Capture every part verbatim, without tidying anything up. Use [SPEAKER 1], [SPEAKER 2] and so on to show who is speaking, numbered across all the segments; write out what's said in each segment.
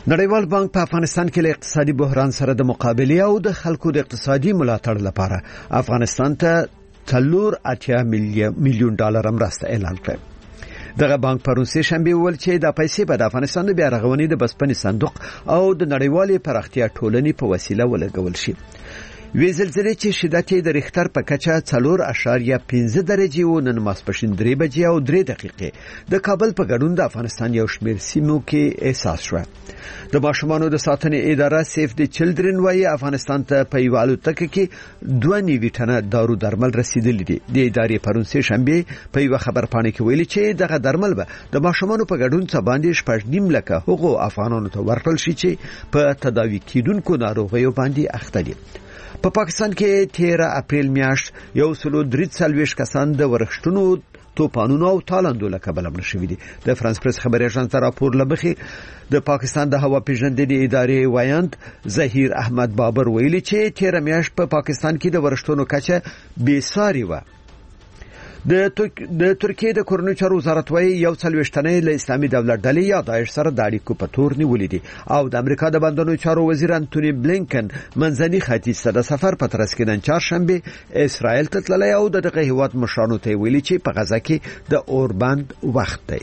[SPEAKER 1] نړیوال بانک په افغانستان کې له اقتصادي بحران سره د مقابله او د خلکو د اقتصادي ملاتړ لپاره افغانستان ته څلور اتیا میلیون ډالر مرسته اعلان کړ. دغه بانک پرون سه شنبه ول چې د پیسې په افغانستان د بیا رغونې د بسپنې صندوق او د نړیوالې پراختیا ټولنې په وسیله ولګول شي. وی زلزلې چې شدت یې د ریختر په کچه څلور اعشاریه پنځه درجې و نن ماسپښین درې بجې او درې دقیقې د کابل په ګډون د افغانستان یو شمېر سیمو کې احساس شو. د ماشومانو د ساتنې اداره سیف د چلډرن وايي افغانستان ته په یو الوتکه کې دوه نیوي ټنه دارو درمل رسیدلي دي. د ادارې پرون سه شنبه په یو خبرپاڼه کې ویلي چې دغه درمل به د ماشومانو په ګډون څخه باندې شپږ نیم لکه حقوق افغانانو ته ورکړل شي چې په تداوی کیدونکو ناروغیو باندې اخته دي. په پا پاکستان کې تیرہ اپریل میاشت یو سلو درې څلوېښت کسان د ورښتونو توپانونو او تالندو له کبله مړه شوي دي. د فرانس پریس خبري اژانس راپور لمخې د پاکستان د هوا پیژندنې ادارې وایاند ظهیر احمد بابر ویلي چې تیرہ میاشت په پا پاکستان کې د ورښتونو کچه بې ساري و. د د ترکیې د کورنیو چارو وزارت وايي یو څلوېښتنې له اسلامي دولت ډلې یا داعش سره د اړیکو په تور نیولې دي او د امریکا د بندونو چارو وزیر انټونی بلینکن منځني ختیځ ته د سفر په ترڅ کې نن چهارشنبه اسرائیل ته تللی او دغه هیواد مشرانو ته ویلي چې په غزه کې د اوربند وخت دی.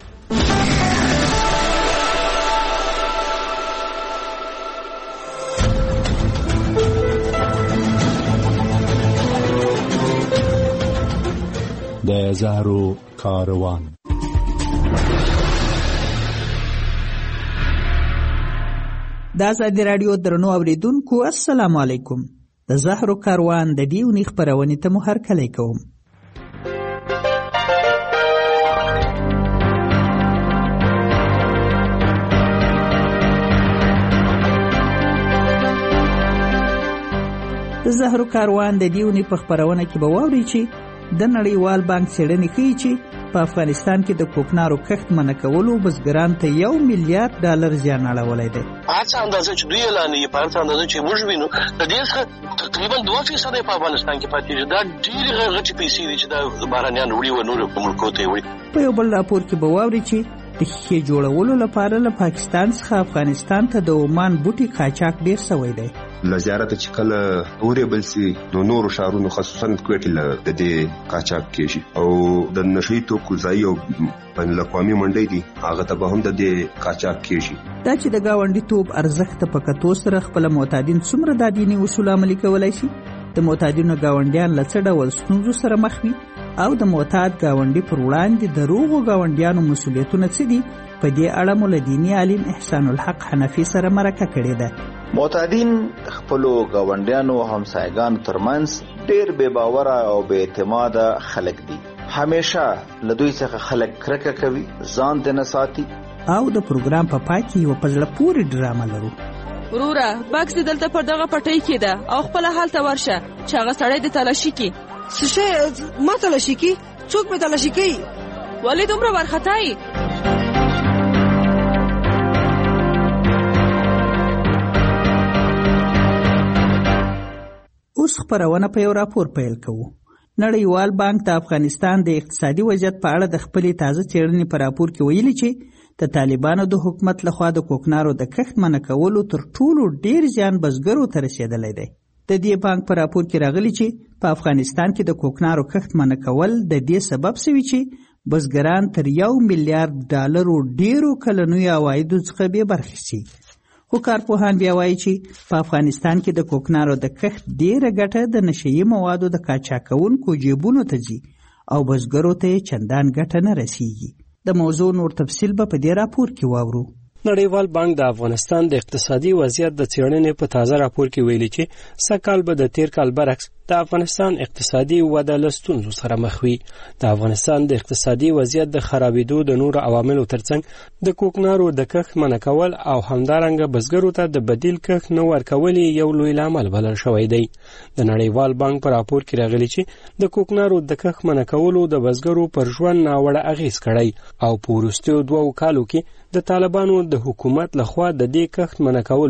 [SPEAKER 2] د زهرو کاروان.
[SPEAKER 3] د ازادي رادیو درنو اوریدونکو السلام علیکم. د زهرو کاروان د دې ونې خپرونې ته مو هرکلی کوم. د زهرو کاروان د دې ونې په خپرونه کې به واورئ چې د نړیوال بانک څېړنې ښیي چې په افغانستان کې د کوکنارو کښت منع کولو بزګران ته یو میلیارډ ډالر زیان اړولی دی.
[SPEAKER 4] هڅه اندازه چې دوی اعلانوي په هڅه اندازه چې موږ وینو د دې څخه تقریبا دوه فیصد په افغانستان کې پاتې دي. دا ډېرې غټې پیسې دي چې د بهرنیان وړي و نورو ملکو ته وړي. په
[SPEAKER 3] یو بل راپور کې به واورئ چې د ښیښې جوړولو لپاره له پاکستان څخه افغانستان ته د عمان بوټي قاچاق ډېر سوی دی.
[SPEAKER 5] له زیارت چې کله اورېبل سي نو نورو ښارونو خصوصا کوټې له د دې قاچاق کېږي او د نشي توکو ځای او بین الاقوامي منډۍ دي هغه ته به هم د دې قاچاق کېږي.
[SPEAKER 3] دا چې د ګاونډي توپ ارزښت په کتو سره خپل معتادین څومره د دیني اصول عملي کولای شي، د معتادینو ګاونډیان له څه ډول ستونزو سره مخ وي او د معتاد ګاونډي پر وړاندې د روغو ګاونډیانو مسؤلیتونه څه دي، په دې اړه مو له دیني عالم احسان الحق حنفي سره مرکه کړې ده.
[SPEAKER 6] معتادین خپلو ګاونډیانو همسایګانو ترمنځ ډېر بې باوره او بې اعتماده خلک دي. همیشه له دوی څخه خلک کرکه کوي، ځان دې نه ساتي.
[SPEAKER 3] او د پروګرام په پای کې یوه په زړه پورې ډرامه لرو.
[SPEAKER 7] وروره بکس دې دلته پر دغه پټۍ کې ده او خپله هلته ورشه چې هغه سړی دې تلاشي کړي.
[SPEAKER 8] څه شی ما تلاشي کړي؟ څوک مې تلاشي کوي؟
[SPEAKER 7] ولې دومره وارخطایي؟
[SPEAKER 3] اوس خپرونه په یو راپور پیل کوو. نړیوال بانک د افغانستان د اقتصادي وضعیت په اړه د خپلې تازه څېړنې په راپور کې ویلي چې د طالبانو د حکومت لخوا د کوکنارو د کښت منع کولو تر ټولو ډیر زیان بزګرو ته رسېدلی دی. د دې بانک په راپور کې راغلي چې په افغانستان کې د کوکنارو کښت منع کول د دې سبب شوي چې بزګران تر یو میلیارډ ډالرو ډیرو کلنیو عوایدو څخه بې برخې شي. خو کارپوهان بیا وایي چې په افغانستان کې د کوکنارو د کښت ډیره ګټه د نشهیي موادو د قاچاقونکو جیبونو ته ځي او بزګرو ته یې چندان ګټه نه رسیږي. د موضوع نور تفصیل به په دې راپور کې واورو.
[SPEAKER 9] نړیوال بانک د افغانستان د اقتصادي وضعیت د څېړنې په تازه راپور کې ویلي چې سږ کال به د تیر کال برعکس د افغانستان اقتصادي وده له ستونزو سره مخ وي. د افغانستان د اقتصادي وضعیت د خرابېدو د نورو عواملو ترڅنګ د کوکنارو د کښت منع کول او همدارنګه بزګرو ته د بدیل کښت نه ورکول یو لوی لامل بلل شوی دی. د نړیوال بانک په راپور کې راغلي چې د کوکنارو د کښت منع کولو د بزګرو پر ژوند ناوړه اغېز کړی او په وروستیو دوو کالو کې د طالبانو د حکومت لخوا د دې کښت منع کولو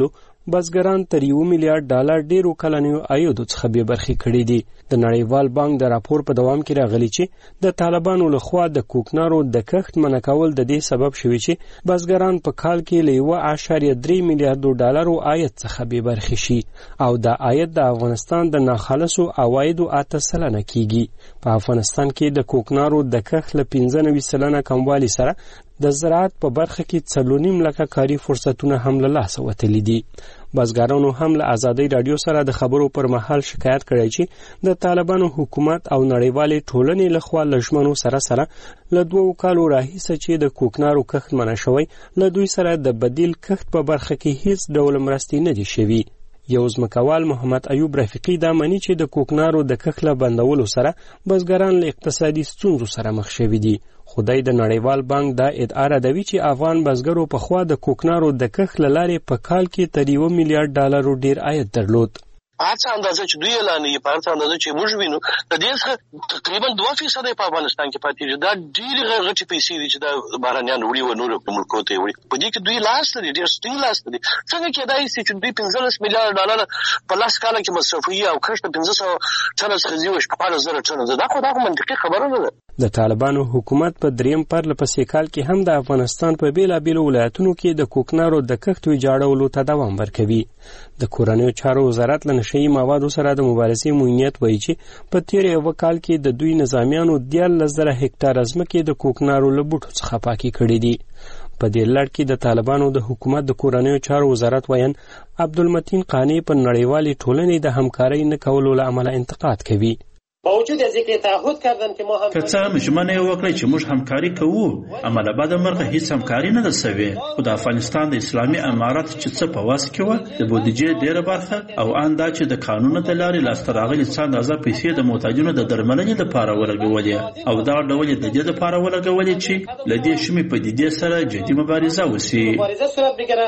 [SPEAKER 9] بزګران تر یو میلیارډ ډالر ډیرو کلنیو عایدو څخه بې برخې کړي دي. د نړیوال بانک د راپور په دوام کې راغلی چې د طالبانو لخوا د کوکنارو د کښت منع کول د دې سبب شوي چې بزګران په کال کې له یو اعشاریه درې میلیارډو ډالرو عاید څخه بې برخې شي او دا عاید د افغانستان د ناخالصو عوایدو اته سلنه کیږي. په افغانستان کې د کوکنارو د کښت له پنځه نوي سلنه کموالي سره د زراعت په برخه کې څلور نیم لکه کاري فرصتونه هم له لاسه وتلي دي. بزګرانو هم له ازادۍ رادیو سره د خبرو پر مهال شکایت کړی چې د طالبانو حکومت او نړیوالې ټولنې لخوا له ژمنو سره سره له دوو کالو راهیسه چې د کوکنارو کښت منع شوی له دوی سره د بدیل کښت په برخه کې هیڅ ډول مرستې نه دي شوي. یو ځمکوال محمد ایوب رفیقي دا مني چې د کوکنارو د کښت له بندولو سره بزګران له اقتصادي ستونزو سره مخ شوي دي. خدای د نړیوال بانک دا ادعا ردوي چې افغان بزګرو په خوا د کوکنارو د کښت له لارې په کال کې تر یو میلیارډ ډالرو ډیر عاید درلود.
[SPEAKER 4] هڅه اندازه چې دوی اعلان یې په هڅه اندازه چې موږ وینو د دې څخه تقریبا دوه فیصد په افغانستان کې پاتې دي. دا ډېرې غټې پیسې دي چې د بهرنیان وړي و نور ملکو ته وړي. په دې کې دوی لاس لري، ډېر ستینګ لاس لري. څنګه کېدای شي چې دوی پنځلس میلیارډ ډالر په لاس کال کې مصرفوي او کښت پنځه سوه ټنه څخه زیات شپاړس زره ټنه. دا خو دا منطقي خبره نه ده.
[SPEAKER 9] د طالبانو حکومت په دریم پرله پسې کال کې هم د افغانستان په بیلابیلو ولایتونو کې د کوکنارو د کښت ویجاړولو ته دوام ورکوي. د کورنیو چارو وزارت له نشه یي موادو سره د مبارزې موینیت وایي چې په تیر یو کال کې د دوی نظامیانو دیارلس زره هکټاره ځمکې د کوکنارو له بوټو څخه پاکي کړي دي. په دې لړ کې د طالبانو د حکومت د کورنیو چارو وزارت وایي عبدالمتین قانی په نړیوالې ټولنې د همکارۍ نه کولو له امله انتقاد کوي.
[SPEAKER 10] باوجود از اینکه تعهد کردن که ما هم
[SPEAKER 11] که څه مجمنه وکړي چې موږ همکاري کوو، عمله بعد مرغه هیڅ همکاري نه ده سوي. خو د افغانستان د اسلامي امارت چې څه په واس کې و د بودیجې ډیره برخه او ان دا چې د قانون د لارې لاسته راغلي څه اندازه پیسې د محتاجینو د درملنې لپاره ولګولې او دا ډول د دې لپاره ولګولې چې لدې شمې په دې سره جدي مبارزه وسی.
[SPEAKER 10] مبارزه صورت بګره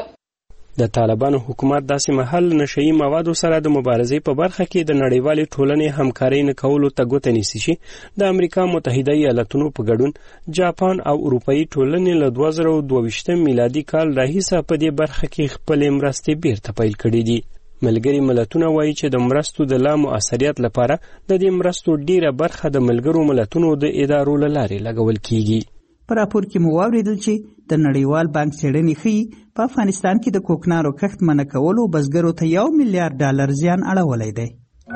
[SPEAKER 9] د طالبانو حکومت داسې محل نشئی موادو سره د مبارزې په برخه کې د نړیوالې ټولنې همکاري نه کولو ته ګوته نیسي چې د امریکا متحده ایالاتونو په ګډون جاپان او اروپאי ټولنې له دوه زره دوه میلادي کال راهیسه په دې برخه کې خپل مرستې بیرته پیل کړې دي. ملګری ملتونه وایي چې د مرستو د لا مؤثریت لپاره د دې مرستو ډیره برخه د ملګرو ملتونو د ادارو له لارې لګول کیږي.
[SPEAKER 3] په راپور کې مو واورېدل چې د نړیوال بانک څېړنې ښیي په افغانستان کې د کوکنارو کښت منع کولو بزګرو ته یو میلیارډ ډالر زیان اړولی دی.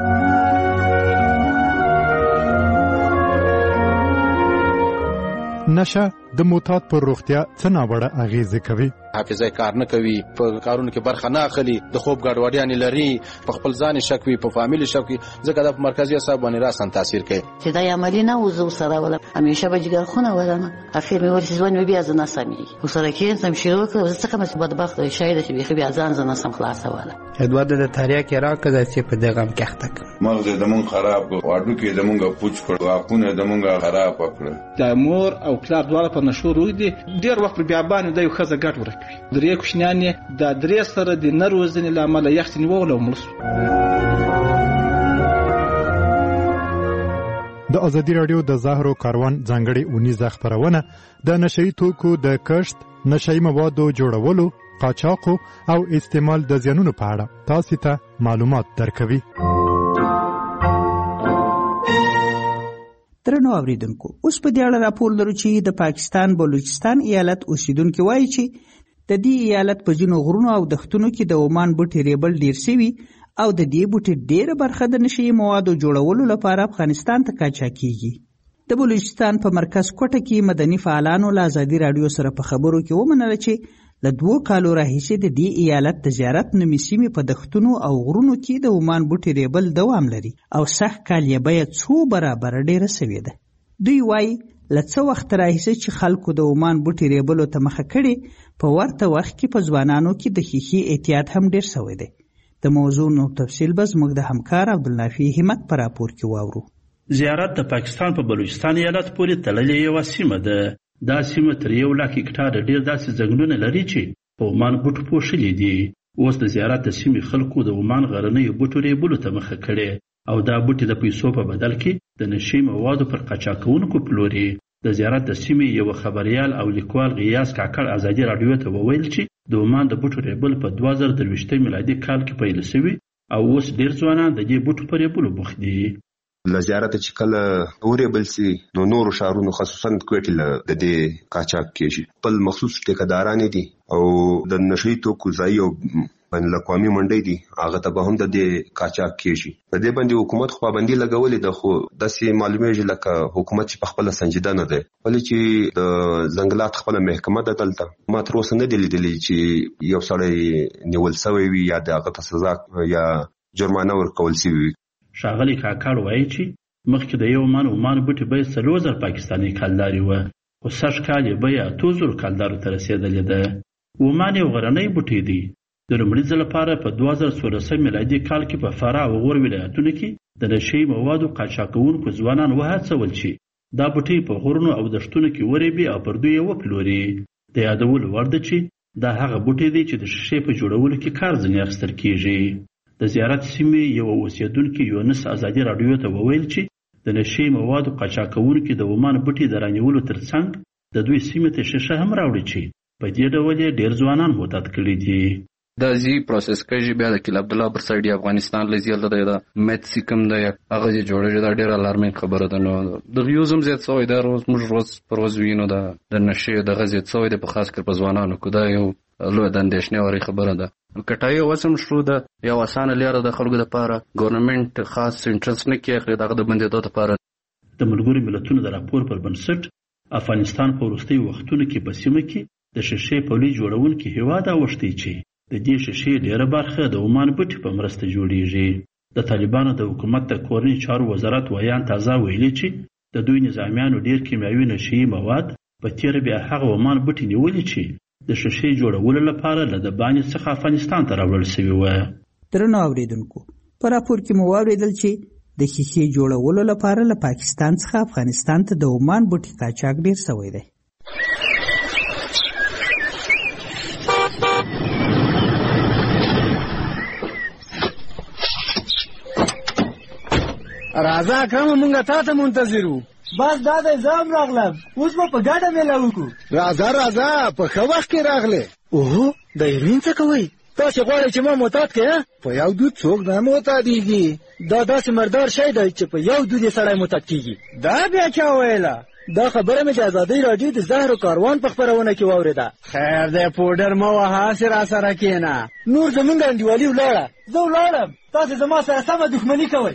[SPEAKER 12] نشه د معتاد پر روغتیا څه ناوړه اغېزې کوي.
[SPEAKER 13] حافظه کار نه کوي، په کارونو کې برخه نه اخلي، د خوب ګډوډیانې لري، په خپل ځان شک وي، په فامیل شک وي، ځکه د مرکزي اعصاب باندې راسن تاثیر کوي.
[SPEAKER 14] چې دا عملی نه وزو سره ولا همیشه به جګر خونه ولنه اخر مې ورسې ځوان بیا ځنه سمي وسره کې سم شروع کړ څه کوم بدبخت شاید چې بیا ځان ځنه سم خلاصه ولا
[SPEAKER 15] ادوارد د تاریخ کې راکړه چې په دغه هم کېخته
[SPEAKER 16] مغز د مون خراب واډو کې د مونږه پوچ کړ واکونه د مونږه خراب کړ.
[SPEAKER 17] د مور او پلار دواړه په نشو روي دي ډیر وخت بیا باندې د یو خزه ګټ ورکوي. درې کوشنیان د درې سره د نروزنې لامل یخت نیول او مړ.
[SPEAKER 12] د ازادي رادیو د زهرو کاروان ځانګړي اونیزه خبرونه د نشئی توکو د کښت، نشئی موادو جوړولو، قاچاق او استعمال د زیانونو په اړه تاسو ته معلومات درکوي.
[SPEAKER 3] درنو اوریدونکو، اوس په دې اړه راپور لرو چې د پاکستان بلوچستان ایالت اوسیدونکو وایي چې د دې ایالت په ځینو غرونو او دښتونو کې د عمان بوټي ریبل ډیر سوي او د دې بوټي ډیره برخه د نشئی موادو جوړولو لپاره افغانستان ته قاچاق کیږي. د بلوچستان په مرکز کوټه کې مدني فعالانو له ازادي رادیو سره په خبرو کې ومنله چې له دوو کالو راهیسې د دې ایالت د زیارت نومې سیمې په دښتونو او غرونو کې د عمان بوټي ریبل دوام لري او سږ کال یې بیه څو برابره ډیره سوې ده. دوی وایي له څه وخت راهیسې چې خلکو د عمان بوټي ریبلو ته مخه کړې، په ورته وخت کې په ځوانانو کې د ښیښې اعتیاد هم ډیر سوی دی. د موضوع نو تفصیل به زموږ د همکار عبدالنافي همت په راپور کې واورو.
[SPEAKER 11] زیارت د پاکستان په بلوچستان ایالت پورې تړلې یوه سیمه ده. دا سیمه تر یو لاک هکټاره ډیر داسې ځنګلونه لري چې په عمان بوټو پوښلي دي. اوس د زیارت د سیمې خلکو د عمان غرنیو بوټو ریبلو ته مخه کړې او دا بوټي د پیسو په بدل کې د نشئی موادو پر قاچاق کوونکو پلوري. د زیارت د سیمې یو خبريال او لیکوال غیاث کاکړ ازادي رادیو ته وویل چې د عمان د بوټو ریبل په دوه زره درویشت میلادي کال کې پیل شوی او اوس ډیر ځوانان د دې بوټو په ریبلو بوخت دي.
[SPEAKER 5] له زیارت چې کله اورېبل سي نو نورو شهرونو خصوصا کوټې له د دې قاچاق کېږي. خپل مخصوص ټیکداران دي او د نشي توکو ځای او بین الاقوامي منډي دي هغه ته به هم د دې قاچاق کېږي. په دې باندې حکومت خو باندې لګولې ده خو داسې معلومیږي لکه حکومت چې په خپل سنجیده نه ده ولې چې د ځنګلات خپل محکمه ده دلته ما تر اوسه نه دی لیدلی چې یو سړی نیول شوی وي یا دغه ته سزا یا جرمانه ورکول شي وي.
[SPEAKER 11] ښاغلي کاکړ وایي چې مخکې د یو من عمان بوټي بیه څلور زره پاکستاني کلدارې وه خو سږ کال یې بیه اتو زرو کلدارو ته رسېدلې ده. عمان یو غرنی بوټی دی. د لومړي ځل لپاره په دوه زره څوارلسم میلادي کال کې په فراه او غور ولایتونو کې د نشي موادو قاچاقونکو ځوانان وهڅول چې دا بوټي په غرونو او دښتونو کې ورېبي او پر دوی یې وپلوري. د یادولو وړ ده چې دا هغه بوټی دی چې د شیشې په جوړولو کې کار ځینې اخیستل کېږي. د زیارت سیمې یو اوسیدونکي یونس ازادي رادیو ته وویل چې د نشي موادو قاچاقونکو د عمان بوټي د رانیولو ترڅنګ د دوی سیمې ته شیشه هم راوړي چې په دې ډول یې ډېر ځوانان معتاد کړي دي.
[SPEAKER 18] دا زی پروسس کوي بیا د کله عبد الله پر سایډ افغانستان لزیل ده دا مت سیکم ده هغه جوړه دا ډېر الارمینګ خبره ده. نو د ریوزم زیات سوې دا روز موږ روز پروز وینو دا د نشي د غزيت سوې د په خاص کر په ځوانانو کو دا یو لوی د اندېښنې وړي خبره ده. کټایو وسم شروع ده یو اسانه لاره د خلکو لپاره ګورنمنت خاص انټرست نه کوي دغه د بندیدو لپاره.
[SPEAKER 11] د ملګرو ملتونو د راپور پر بنسټ افغانستان په وروستي وختونو کې په سیمه کې د شیشې پولي جوړونکو هیواد اوښتي چې د دې شیشې ډیره برخه د عمان بوټي په مرسته جوړیږي. د طالبانو د حکومت د کورني چارو وزارت ویان تازه ویلي چې د دوی نظامیانو ډیر کیمیاوي نشي مواد په تیر بیا هغه عمان بوټي نیولې چې د شیشې جوړولو لپاره له د باندې څخه افغانستان ته راوړل شوی و.
[SPEAKER 3] درنو اوریدونکو په راپور کې مو واوریدل چې د شیشې جوړولو لپاره له پاکستان څخه افغانستان ته د عمان بوټي قاچاق ډیر شوی دی.
[SPEAKER 19] راځه کوم مونږه تا ته منتظر وو.
[SPEAKER 20] بس دا د ځام راغلم اوس به په ګاډه میله وکړو.
[SPEAKER 19] راځه راځه په ښه وخت کې راغلې. اوهو د ایرین څه کوئ؟ تاسې غواړئ چې ما معتاد کړئ؟ په یو دود څوک نه معتادېږي. دا داسې مردار شی دی چې په یو دود یې سړی معتاد کېږي.
[SPEAKER 20] دا بیا چا ویله؟
[SPEAKER 19] دا خبره مې د ازادۍ راډیو د زهرو کاروان په خپرونه کې واورېده.
[SPEAKER 20] خیر دی پوډر مه وهه هسې راسره کښېنه.
[SPEAKER 19] نور زمونږ انډیوالي ولاړه.
[SPEAKER 20] زه ولاړم تاسې زما سره سمه دښمني کوئ.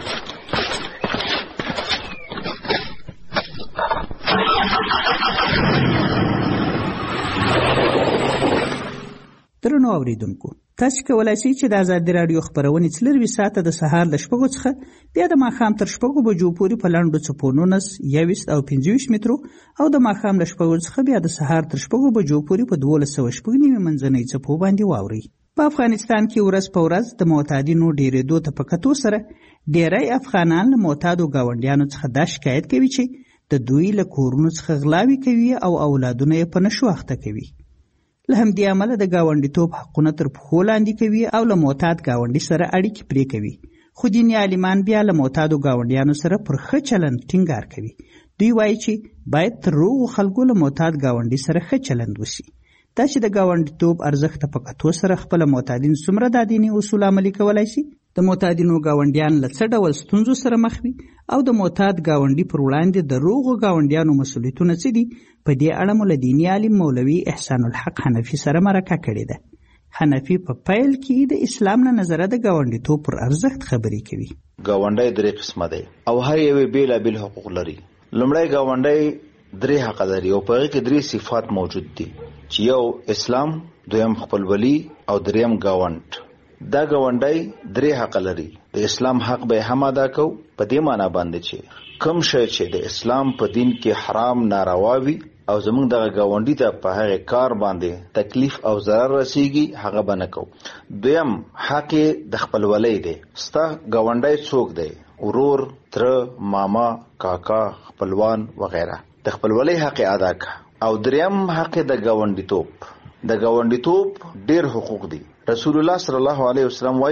[SPEAKER 3] درنو اوریدونکو تاسو کولای شئ چې د ازادي رادیو خبرونه څلروي ساعته د سهار ل شپږو څخه بیا د ماښام تر شپږو بجو پورې په لاندو څپو نولس یوویشت او پنځه ویشت مترو او د ماښام ل شپږو څخه بیا د سهار تر شپږو بجو پورې په دولس سوه شپږ نیمې منځنۍ څپو باندې واورئ. په افغانستان کې ورځ په ورځ د معتادینو ډېرېدو ته په کتو سره ډېری افغانان له معتادو ګاونډیانو څخه دا شکایت کوي چې د دوی له کورونو څخه غلاوې کوي او اولادونه یې په نشو اخته کوي. له همدې امله د ګاونډیتوب حقونه تر پښو لاندې کوي او له معتاد ګاونډي سره اړیکې پرې کوي. خو دیني عالمان بیا له معتادو ګاونډیانو سره پر ښه چلند ټینګار کوي. دوی وایي چې باید تر روغو خلکو له معتاد ګاونډي سره ښه چلند وشي. دا چې د ګاونډیتوب ارزښت په کتو سره خپل معتادین څومره دا دیني اصول عملي کولای شي، د معتادینو ګاونډیان له څه ډول ستونزو سره مخ وي او د معتاد ګاونډي پر وړاندې د روغو ګاونډیانو مسؤلیتونه څه دي، په دې اړه مو له دیني عالم مولوي احسان الحق حنفي سره مرکه کړې ده. حنفي په پیل کې د اسلام نه نظره د ګاونډیتوب پر ارزښت خبرې کوي.
[SPEAKER 6] ګاونډی درې قسمه دی او هر یو بیلابیل حقوق لري. لومړی ګاونډی درې حق لري او په هغه کې درې صفات موجود دي چې یو اسلام، دویم خپلولي او دریم ګاوند. دا ګاونډی درې حق لري. د اسلام حق به هم ادا کو په دې معنی باندې چې کوم شی چې د اسلام په دین کې حرام ناروا وي او زمونږ دغه ګاونډي ته په هغه کار باندې تکلیف او ضرر رسیږي هغه به نه کو. دویم حق د خپلولۍ دی. ستا ګاونډی څوک دی؟ ورور، تره، ماما، کاکا، خپلوان وغیرہ. د خپلولۍ حق ادا کا. او دریم حق د ګاونډیتوب. د ګاونډیتوب ډیر حقوق دي. رسول الله صلی الله علیه وسلم وایي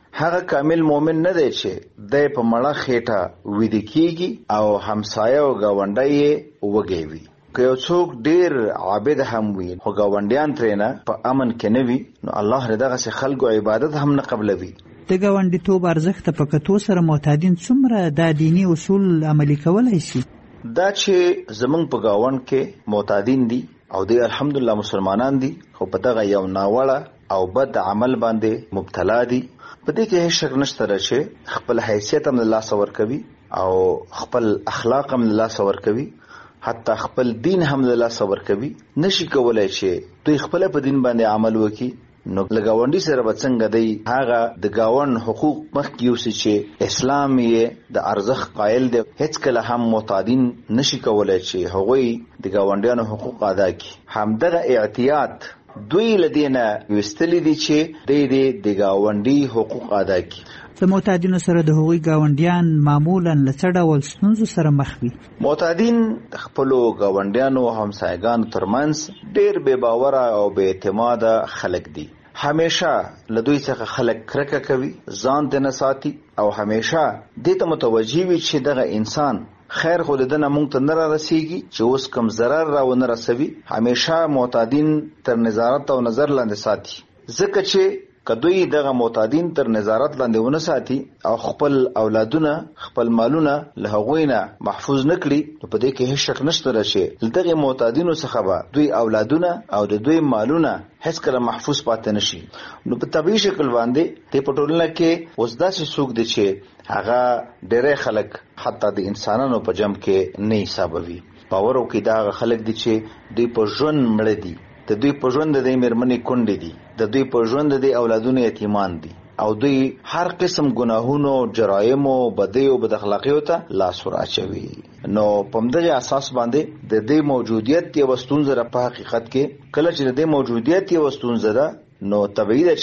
[SPEAKER 6] هغه کامل مؤمن نه دی چې د په مړه خېټه ویده کیږي او همسایه او گاونډی وګوي. که یو څوک ډیر عابد هم وي خو گاونډیان ترېنه په امن کې نه وي نو الله دغه سه خلکو عبادت هم نه قبلوي.
[SPEAKER 3] د ګاونډیتوب ارزښت په کتو سره معتادین څومره د دینی اصول عملي کولای شي؟
[SPEAKER 6] دا چې زمونږ په گاوند کې معتادین دي او د الحمدلله مسلمانان دي خو په دغه یو ناوړه او بد عمل باندې مبتلا دي. په دې کې هیڅ شک نشته چې خپل حیثیت هم الله سور کوي او خپل اخلاق هم الله سور کوي، حتی خپل دین هم الله سور کوي. نشي کولای چې دوی خپل په دین باندې عمل وکړي نو لګاونډي سره به څنګه دی هغه د گاوند حقوق مخکې یوسي چې اسلام یې د ارزښت قائل دی. هیڅ کله هم معتادین نشي کولای چې هغوی د گاونډیانو حقوق ادا کړي. همدغه اعتیاد دوی لدینه وستلی دي چې د د گاونډي حقوق ادا کړي.
[SPEAKER 3] د معتادینو سره د هغوی گاونډیان معمولا له څه ډول ستونزو سره مخ وي؟
[SPEAKER 6] معتادین د خپلو گاونډیانو او همسایګانو ترمنځ ډیر بې باوره او بې اعتماده خلک دي. همیشه له دوی څخه خلک کرکه کوي، ځان ته نه ساتي او همیشه دې ته متوجه وي چې دغه انسان خیر خو دنه مونږ ته نه را رسیږي چې اوس کم ضرر را ونه رسوي. همیشه معتادین تر نظارت او نظر لاندې ساتي، ځکه چې کدوی دغه معتادین تر نظارت لاندې ونه ساتي او خپل اولادونه خپل مالونه له هغوی نه محفوظ نکړي نو په دې کې هیڅ شک نشته چې دغه معتادینو څخه به دوی اولادونه او د دوی مالونه هیڅ کله محفوظ پاتې نشي. نو په طبيعي شکل باندې د پټولنه کې اوس داسې څوک دي چې هغه ډېر خلک حتی د انسانانو په جمع کې نه حسابوي. باور وکړي دا خلک دي چې دوی په ژوند مړ دي، د دوی په ژوند د میرمنې کونډې دي، د دوی په ژوند د اولادونو یتیمان دي او دوی هر قسم گناهونو، جرایمو، بدیو، بد اخلاقیو ته لاس ورچوي. نو په دغه اساس باندې د دې موجودیت یو ستونزه په حقیقت کې کله چې د دې موجودیت یو ستونزه ده نو طبیعي ده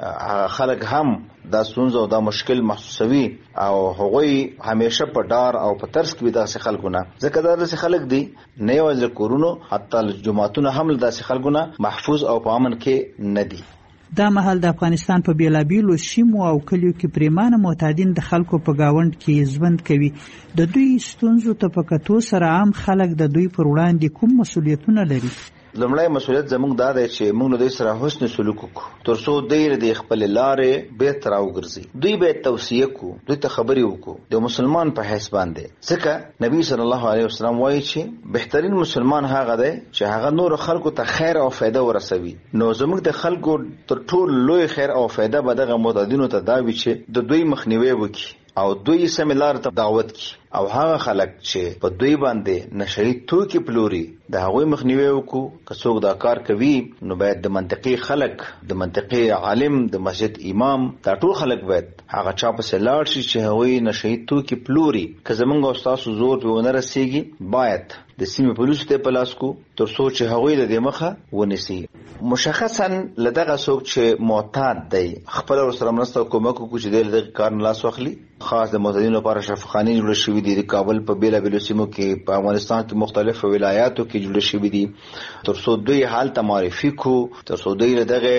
[SPEAKER 6] چې خلک هم دا ستونزه او دا مشکل محسوسوي او هغوی همیشه په ډار او په ترس کې داسې خلکونه ځکه دا داسې خلک دي نه یوازې کورونو حتی جماعتونه هم داسې خلکونه محفوظ او په امن کې نه دي.
[SPEAKER 3] دا مهال د افغانستان په بیلابیلو سیمو او کلیو کې پریمانه معتادین د خلکو په گاوند کې ژوند کوي. د دوی ستونزو ته په کتو سره عام خلک د دوی پر وړاندې کوم مسولیتونه لري؟
[SPEAKER 6] لومړی مسولیت زموږ دا دی چې موږ له دوی سره حسن سلوک وکړو تر څو دوی د خپل لارې بهتر راوګرځي. دوی به توصیه کو، دوی ته خبرې وکړو د مسلمان په حیث باندې، ځکه نبی صلی الله علیه وسلم وایي چې بهترین مسلمان هغه دی چې هغه نور خلکو ته خیر او فایده ورسوي. نو زموږ د خلکو تر ټولو لوی خیر او فایده به دغه معتادینو ته دا وي چې د دوی مخنیوي وکړي او دوی سم لار ته دعوت کی او هغه خلک چې په دوی باندې نشئی توکي پلوري د هغوی مخنیوي وکړو. که څوک دا کار کوي نو باید د منطقي خلک، د منطقي عالم، د مسجد امام، دا ټول خلک باید هغه چا پسې لاړ شي چې هغوی نشئی توکي پلوري. که زمونږ او ستاسو زور په ونه رسیږي باید د سیمې پولیسو ته په لاس کو تر څو چې هغوی د دې مخه ونیسي. مشخصا لدغه څوک چې معتاد دی خپل ورسره مرسته کومک وکړي چې دغه کار نه لاس واخلي. خاص د معتادینو لپاره شفاخانې جوړې شوې دي د کابل په بیلابیلو سیمو کې، په افغانستان کې مختلفو ولایاتو کې جوړې شوې دي تر څو دوی حال ته معرفي کو، تر څو دوی دغه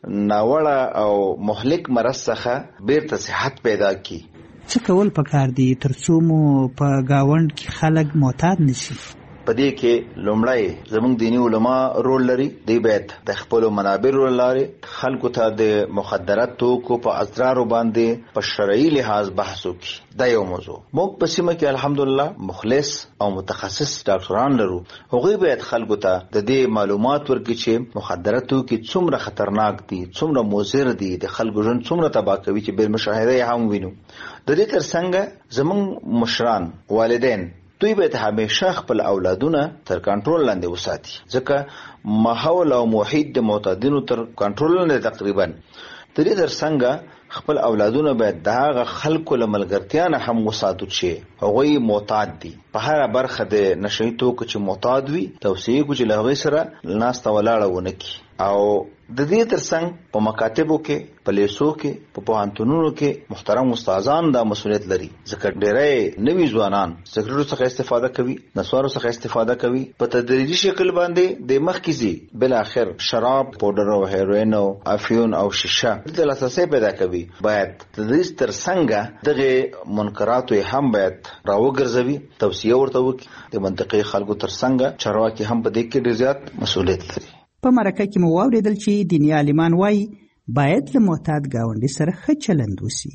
[SPEAKER 6] ناوړه او مهلک مرض څخه بیرته صحت پیدا کړي.
[SPEAKER 3] څه کول پکار دي تر څو مو په گاوند کې خلک معتاد نشي؟
[SPEAKER 6] په دې کې لومړی زموږ دینی علما رول لري. دوی باید د خپلو منابر لري خلکو ته د مخدرات توکو په اضرارو باندې په شرعي لحاظ بحث وکړي. دا یو موضوع. موږ په سیمه کې الحمدلله مخلص او متخصص ډاکټران لرو. هغوی باید خلکو ته د دې معلومات ورکړي چې مخدرات توکي څومره خطرناک دي، څومره مضر دي، د خلکو ژوند څومره تباه کوي چې بل مشاهده هم وینو. د دې ترڅنګ زموږ مشران، والدین دوی باید همیشه خپل اولادونه تر کنټرول لاندې وساتي، ځکه ماحول او محیط د معتادینو تر کنټرول لاندې تقریبا. د دې ترڅنګ خپل اولادونه باید د هغه خلکو له ملګرتیا نه هم وساتو چې هغوی معتاد دي. په هره برخه د نشئی توکو چې معتاد وي توصیه کو چې له هغوی سره ناسته ولاړه ونه کړي او د دې ترڅنګ په مکاتبو کې په لیسو کې په پوهنتونونو کې محترم استادان دا مسؤلیت لري ځکه ډېری نوي ځوانان سګریټو څخه استفاده کوي نسوارو څخه استفاده کوي په تدریجي شکل باندې د مخکې ځي بل اخر شراب پاوډر او هیروین او افیون او شیشه د لاسه پیدا کوي باید د دې ترڅنګ دغه منکراتو هم باید راوګرځوي توصیه ورته وکړي د منطقي خلکو ترڅنګ چارواکي هم په دې کې ډېر زیات مسؤلیت لري.
[SPEAKER 3] په مرکه کې مو واورېدل چې دیني عالمان وایي باید له معتاد ګاونډي سره ښه چلند وسي.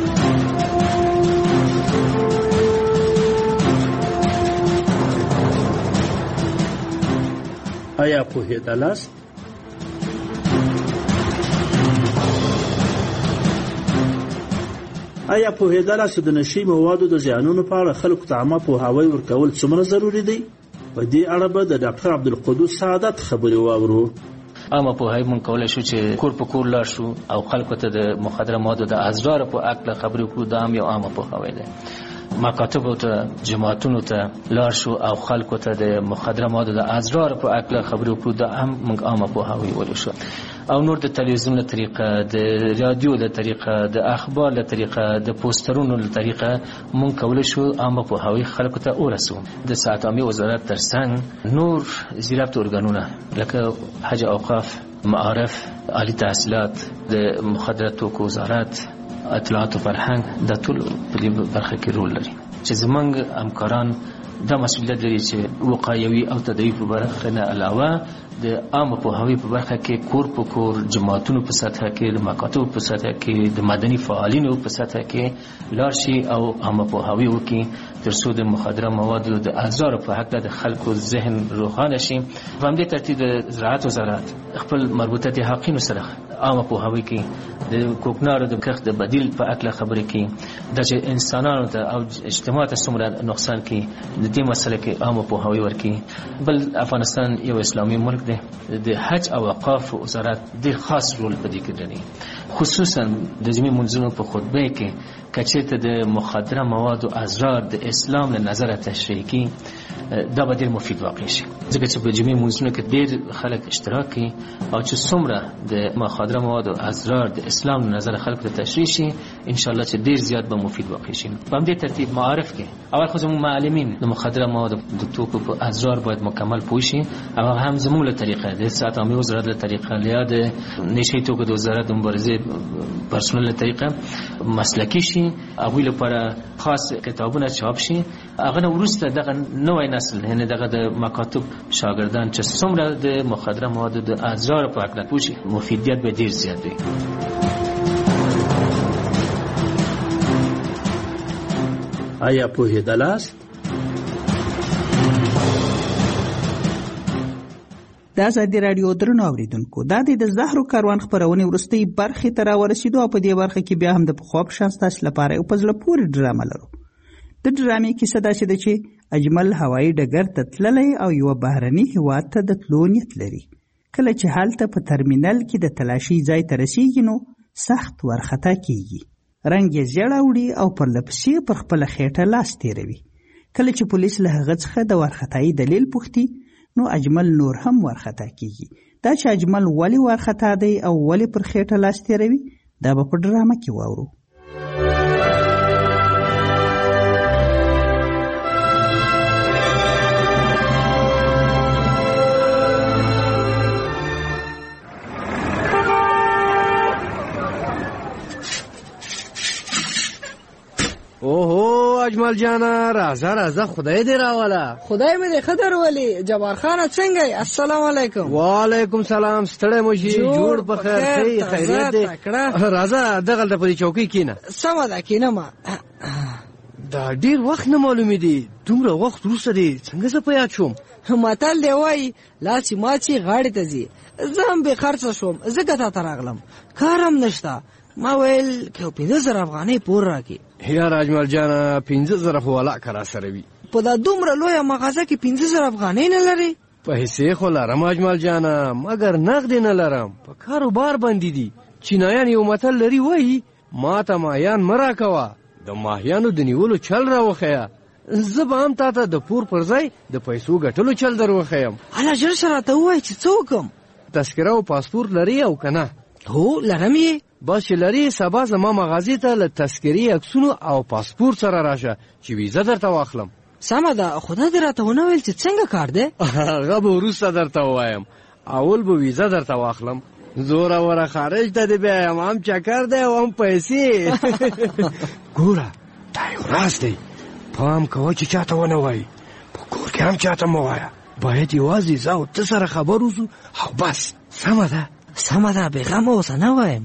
[SPEAKER 11] آیا پوهېدلاست؟ آیا پوهېدلاست چې د نشي موادو د زیانونو په اړه خلکو ته عامه پوهاوی ورکول څومره ضروري دی؟ په دې اړه به د ډاکټر عبدالقدوس سعادت خبرې واورو.
[SPEAKER 21] عامه پوهاوی مونږ کولی شو چې کور په کور لاړ شو او خلکو ته د مخدره موادو د اضرارو په اړه خبرې وکړو. دا هم یو عامه پوهاوی دی. مکاتبو ته جماعتونو ته لاړ شو او خلکو ته د مخدره موادو د اضرارو په اړه خبرې وکړو. دا هم مونږ عامه پوهاوی ویلی شو. او نور د تلویزیون له طریقه د رادیو له طریقه د اخبار له طریقه د پوسټرونو له طریقه مونږ کولی شو عامه پوهاوی خلکو ته ورسو. د صحت عامې وزارت ترڅنګ نور زیربط ارګانونه لکه حج اوقاف، معارف، عالی تحصیلات، د مخدره توکو وزارت، اطلاعات او فرهنګ دا ټول په دې برخه کې رول لري چې زمونږ همکاران دا مسؤلیت لري چې وقایوي او تدریب په برخه نه علاوه د عامه پوهاوی په برخه کې کور په کور جماعتونو په سطح کې د مکاتبو په سطح کې د مدني فعالینو په سطح کې لاړ شي او عامه پوهاوی وکړي تر څو د مخدره موادو د اضرار په حق د خلکو ذهن روښانه شي. په همدې ترتیب د زراعت وزارت خپل مربوطه د حقینو سره عامه پوهاوی کې د کوکنارو د کښت د بدیل په اړه خبرې کوي د چې انسانانو ته او اجتماع ته څومره نقصان کوي د دې مسله کې عامه پوهاوی ورکړي. بل افغانستان یو اسلامي ملک دی. د حج او اوقاف وزارت ډېر خاص رول په دې کې لري خصوصا د جمعې منځونو په خطبه کې کچېته د مخدره موادو اضرار د اسلام له نظره تشریح کی دا به ډېر مفید واقع شي ځکه چې په جمعې منځونو کې ډېر خلک اشتراک کوي او چې څومره د مخدره موادو اضرار د اسلام له نظره خلکو ته تشریح شي ان شاء الله چې ډېر زیات به مفید واقع شي. په همدې ترتیب معارف کې اول خو زموږ معلمین د مخدره موادو د توکو په اضرار باید مکمل پوه شي او هم زموږ له طریقه د صحت عامې وزارت له طریقه لیا د نشي توکو د وزارت د مبارزې پرسونل له طریقه مسلکی شي هغوی لپاره خاص کتابونه چاپ شي. هغه نه وروسته دغه نوی نسل یعنې دغه د مکاتب شاګردان چې څومره د مخدره موادو د اضرار په اړه پوه شي مفیدیت به ډېر زیات وي.
[SPEAKER 11] آیا پوهېدلاست؟
[SPEAKER 3] د ازادي راډیو درنو اوریدونکو دا د زهرو کاروان خپرونې وروستۍ برخې ته راورسېدو او په دې برخه کې بیا هم د پخوا په شان ستاسو لپاره یو په زړه پورې ډرامه لرو. د ډرامې کیسه داسې ده چې اجمل هوایي ډګر ته تللی او یوه بهرني هېواد ته د تلو نیت لري. کله چې هلته په ترمینل کې د تلاشۍ ځای ته رسیږي نو سخت ورخطا کیږي. رنګ یې زیړ اوړي او پرلپسې پر خپله خېټه لاس تېروي. کله چې پولیس له هغه څخه د ورخطایي دلیل پوښتي نو اجمل نور هم ورخطا کیږي. دا چې اجمل ولې ورخطا دی او ولې پر خېټه لاس تېروي دا به په ډرامه کې واورو.
[SPEAKER 22] اوهو اجمل جانا راځه راځه خدای دې راواله.
[SPEAKER 8] خدای مې دې خدر ولی. جبار خان څنګه یې؟ السلام علیکم.
[SPEAKER 22] وعلیکم سلام. ستړی مو شي؟ جوړ په خیر خیریت دې. راځه دغلته په دې چوکۍ کېنه.
[SPEAKER 8] سمه ده کېنم.
[SPEAKER 22] دا ډېر وخت نه معلومې دي. دومره وخت وروسته دې څنګه زه په یاد شوم؟
[SPEAKER 8] متل دی وایي لاس ماچي غاړې ته ځي. زه هم بې خرڅه شوم ځکه تا ته راغلم. کار هم نشته. ما ویل که پنځه زره افغانۍ پور راکړي.
[SPEAKER 22] یار اجمل جانه پنځه زره خو ولاکه را سره وي.
[SPEAKER 8] په دا دومره لویه مغازه کې پنځه زره افغانۍ نه لرې؟
[SPEAKER 22] پیسې خو لرم اجمل جانه مګر نغدې نه لرم. په کاروبار باندې دي. چینایان یو متل لري وایي ما ته ماهیان مه راکوه د ماهیانو د نیولو چل را وښیه. زه به هم تا ته د پور پر ځای د پیسو ګټلو چل در وښیم.
[SPEAKER 8] هله ژر شه راته ووایه چې څه وکړم.
[SPEAKER 22] تذکره او پاسپورت لري او کنه؟
[SPEAKER 8] هو لرم یې.
[SPEAKER 22] بس چې لري سبا زما مغازې ته له تذکرې عکسونو او پاسپورت سره راشه چې ویزه درته واخلم.
[SPEAKER 8] سمه ده، خدا دې راته ونه ویل چې څنګه کار دی؟
[SPEAKER 22] هغه به وروسته درته ووایم. اول به ویزه درته واخلم، زوره وره خارج ته دې بیایم، هم چکر دی او هم پیسې. ګوره دا یو راز دی، پام کوه چې چاته ونه وایي، په کور کې هم چاته مه وایه، باید یوازې زه او ته سره خبر وځو او بس. سمه ده؟
[SPEAKER 8] سمه ده، بېغمه اوسه، نه وایم.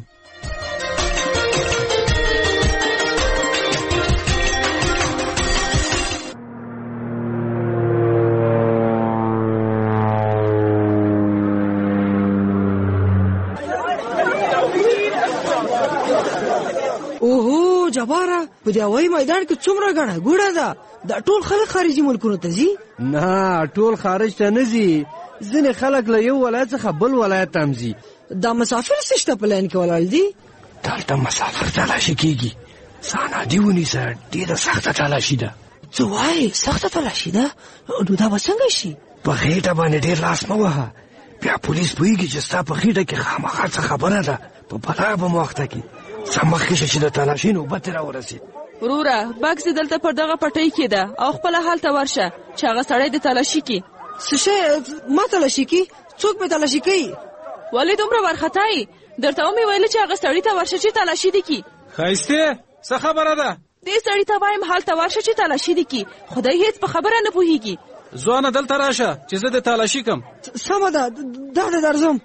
[SPEAKER 8] اوهو جباره، په دې هوایي میدان کې څومره ګڼه ګوڼه ده. دا ټول خلک خارجي ملکونو ته ځي؟
[SPEAKER 22] نه، ټول خارج ته نه ځي، ځینې خلک له یو ولایت څخه بل ولایت ته هم ځي.
[SPEAKER 8] دا مسافر څه شته په لاین کې ولاړ دي؟
[SPEAKER 22] دلته مسافر تلاشي کېږي، سانادي ونیسه، ډېره سخته تلاشي ده.
[SPEAKER 8] څه وایې؟ سخته تلاشي ده؟ نو دا به څنګه شي؟
[SPEAKER 22] په خېټه باندې ډېر لاس مه وهه، بیا پولیس پوهېږي چې ستا په خېټه کې خامخا څه خبره ده، په بلا به مو وخته کړي. څه مخکې شه چې د تلاشي نوبت یې راورسېد.
[SPEAKER 7] وروره بکس دې دلته پر دغه پټۍ کې ده او خپله هلته ورشه چې هغه سړی دې تلاشي کړي.
[SPEAKER 8] څه شی ما تلاشي کړي؟ څوک مې تلاشي کوي؟
[SPEAKER 7] ولې دومره وارخطا یې؟ درته ومې ویلې چې هغه سړي ته ورشه چې تلاشي دې کړي.
[SPEAKER 1] ښایستې څه خبره ده؟
[SPEAKER 7] دې سړي ته وایم هلته ورشه چې تلاشي دې کړي، خدای هېڅ په خبره نه پوهېږي.
[SPEAKER 1] ځوانه دلته راشه چې زه دې تلاشي کړم.
[SPEAKER 8] سمه ده، دا دې درځم.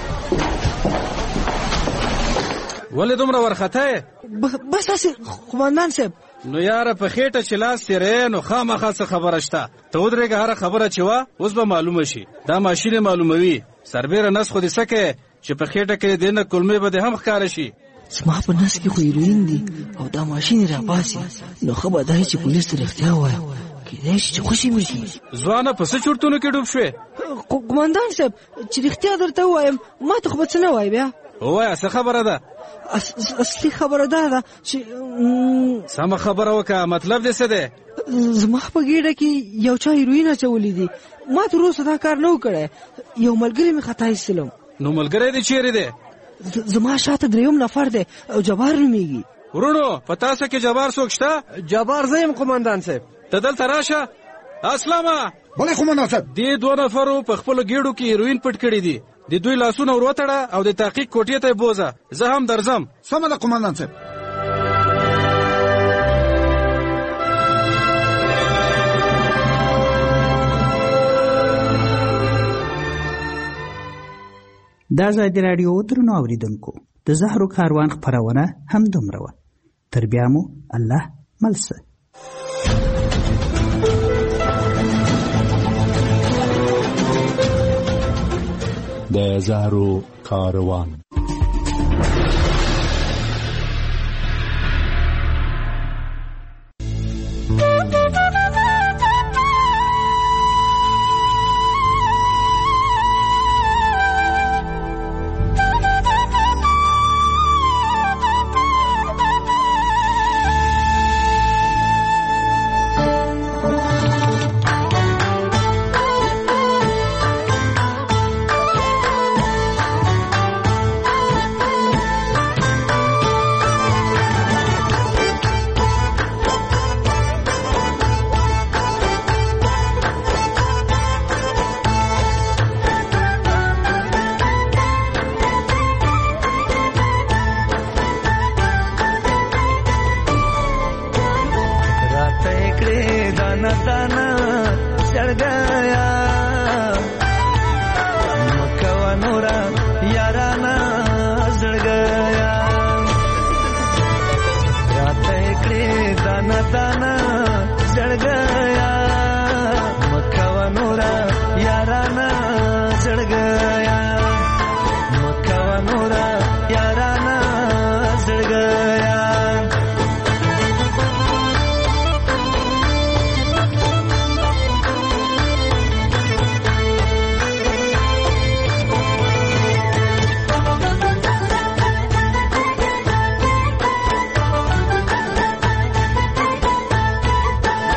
[SPEAKER 1] ولې دومره وارخطا یې؟
[SPEAKER 8] بس هسې قومندان صاحب.
[SPEAKER 1] نو یاره په خېټه چې لاس تېرې نو خامخا څه خبره شته. ته ودرېږه، هره خبره چې وه اوس به معلومه شي. دا ماشین یې معلوموي، سربیره نس خو دې څه کوې چې په خېټه کې دې نه کلمې به دې هم ښکاره شي.
[SPEAKER 8] زما په نس کې خو هیروین دي او دا ماشین یې راباسي، نو ښه به دا چې پولیس ته رښتیا ووایم، کېدای شي چې خوشي مې شي.
[SPEAKER 1] ځوانه په څه چورتونو کې ډوب شوې؟
[SPEAKER 8] قومندان صاحب چې رښتیا درته ووایم ما ته خو به څه نه وایي. بیا
[SPEAKER 1] ووایه څه خبره ده؟
[SPEAKER 8] اصلي خبره دا ده چې
[SPEAKER 1] سمه خبره وکړه، مطلب دې څه دی؟
[SPEAKER 8] زما په ګېډه کې یو چا هیروین اچولي دي، ما تر اوسه دا کار نه و کړی. یو ملګري مې خطا ایستلم.
[SPEAKER 1] نو ملګری دې چیرې دی؟
[SPEAKER 8] زما شاته درېیم نفر دی او جبار نومېږي.
[SPEAKER 1] ورونو په تاسو کې جبار څوک شته؟
[SPEAKER 22] جبار زه یم قومندان صاحب.
[SPEAKER 1] ته دلته راشه. اسلامه.
[SPEAKER 2] بلې قومندان صاحب.
[SPEAKER 1] دې دوه نفرو په خپلو ګېډو کې هیروین پټ کړي دي، د دوی لاسونه ور وتړه او د تحقیق کوټې ته یې بوځه، زه هم درځم.
[SPEAKER 2] سمه ده قومندان صاحب.
[SPEAKER 3] دا ازادي راډیو درنو اوریدونکو، د زهرو کاروان خپرونه هم دومره وه. تر بیا مو الله ملسه.
[SPEAKER 23] د زهرو کاروان.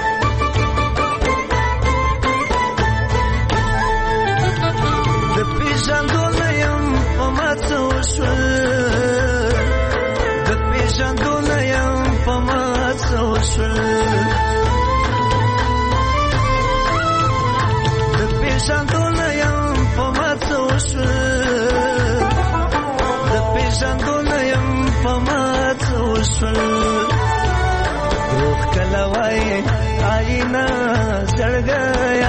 [SPEAKER 24] The
[SPEAKER 4] आईना सड़ गया